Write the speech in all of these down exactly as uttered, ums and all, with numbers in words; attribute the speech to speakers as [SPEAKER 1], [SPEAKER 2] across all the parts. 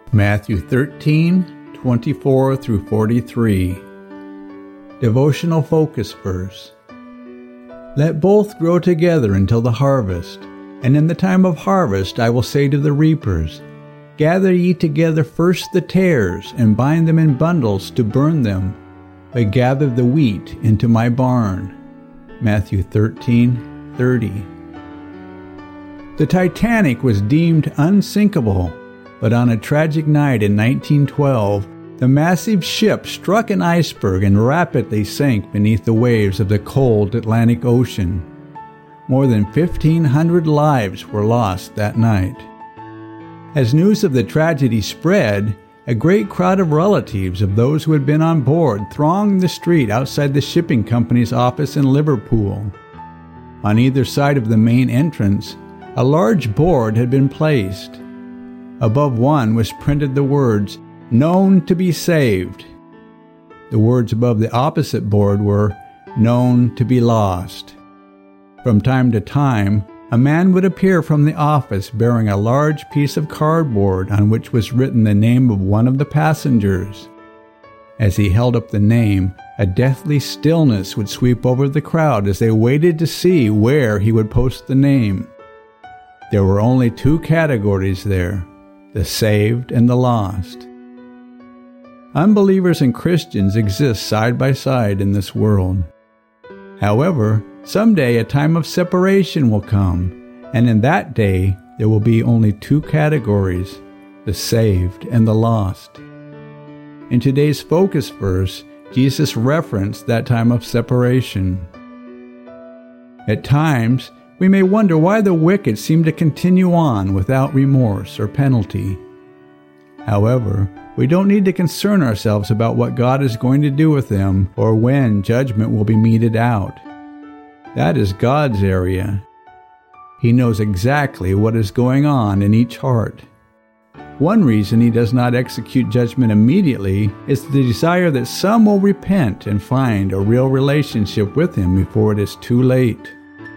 [SPEAKER 1] Matthew thirteen, twenty-four through forty-three. Devotional focus verse. Let both grow together until the harvest, and in the time of harvest I will say to the reapers, Gather ye together first the tares, and bind them in bundles to burn them, but gather the wheat into my barn. Matthew thirteen, thirty. The Titanic was deemed unsinkable, but on a tragic night in nineteen twelve, the massive ship struck an iceberg and rapidly sank beneath the waves of the cold Atlantic Ocean. More than fifteen hundred lives were lost that night. As news of the tragedy spread, a great crowd of relatives of those who had been on board thronged the street outside the shipping company's office in Liverpool. On either side of the main entrance, a large board had been placed. Above one was printed the words, Known to be saved. The words above the opposite board were, Known to be lost. From time to time, a man would appear from the office bearing a large piece of cardboard on which was written the name of one of the passengers. As he held up the name, a deathly stillness would sweep over the crowd as they waited to see where he would post the name. There were only two categories there, the saved and the lost. Unbelievers and Christians exist side by side in this world. However, someday a time of separation will come, and in that day there will be only two categories, the saved and the lost. In today's focus verse, Jesus referenced that time of separation. At times, we may wonder why the wicked seem to continue on without remorse or penalty. However, we don't need to concern ourselves about what God is going to do with them or when judgment will be meted out. That is God's area. He knows exactly what is going on in each heart. One reason He does not execute judgment immediately is the desire that some will repent and find a real relationship with Him before it is too late.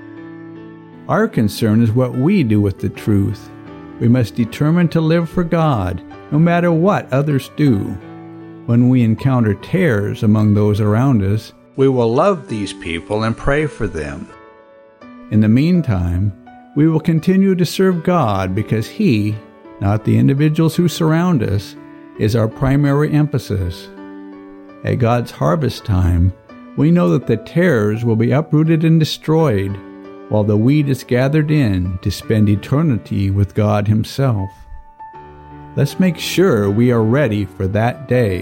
[SPEAKER 1] Our concern is what we do with the truth. We must determine to live for God, no matter what others do. When we encounter tares among those around us, we will love these people and pray for them. In the meantime, we will continue to serve God because He, not the individuals who surround us, is our primary emphasis. At God's harvest time, we know that the tares will be uprooted and destroyed, while the wheat is gathered in to spend eternity with God Himself. Let's make sure we are ready for that day.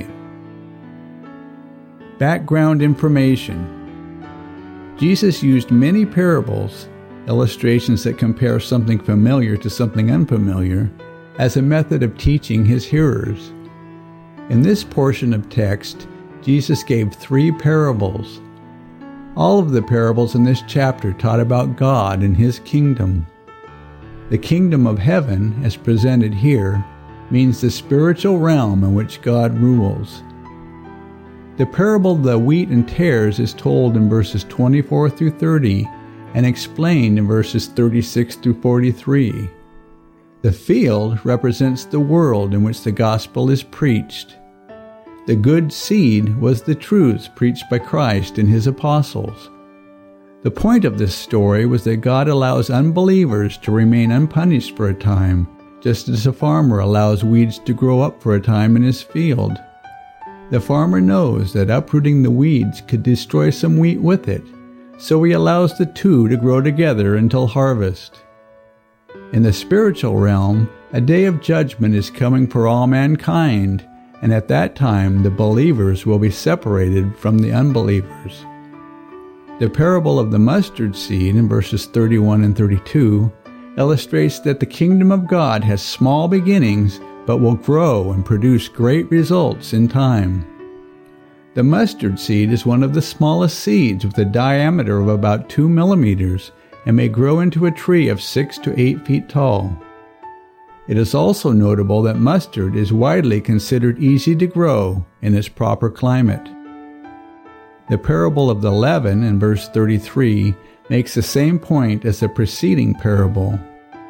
[SPEAKER 1] Background information. Jesus used many parables, illustrations that compare something familiar to something unfamiliar, as a method of teaching His hearers. In this portion of text, Jesus gave three parables. All of the parables in this chapter taught about God and His kingdom. The kingdom of heaven, as presented here, means the spiritual realm in which God rules. The parable of the wheat and tares is told in verses twenty-four through thirty and explained in verses thirty-six through forty-three. The field represents the world in which the gospel is preached. The good seed was the truths preached by Christ and His apostles. The point of this story was that God allows unbelievers to remain unpunished for a time, just as a farmer allows weeds to grow up for a time in his field. The farmer knows that uprooting the weeds could destroy some wheat with it, so he allows the two to grow together until harvest. In the spiritual realm, a day of judgment is coming for all mankind, and at that time the believers will be separated from the unbelievers. The parable of the mustard seed in verses thirty-one and thirty-two illustrates that the kingdom of God has small beginnings but will grow and produce great results in time. The mustard seed is one of the smallest seeds with a diameter of about two millimeters and may grow into a tree of six to eight feet tall. It is also notable that mustard is widely considered easy to grow in its proper climate. The parable of the leaven in verse thirty-three makes the same point as the preceding parable.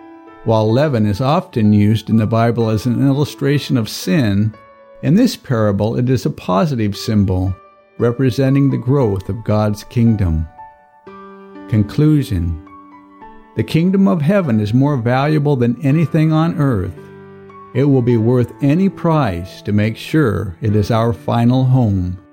[SPEAKER 1] While leaven is often used in the Bible as an illustration of sin, in this parable it is a positive symbol representing the growth of God's kingdom. Conclusion. The kingdom of heaven is more valuable than anything on earth. It will be worth any price to make sure it is our final home.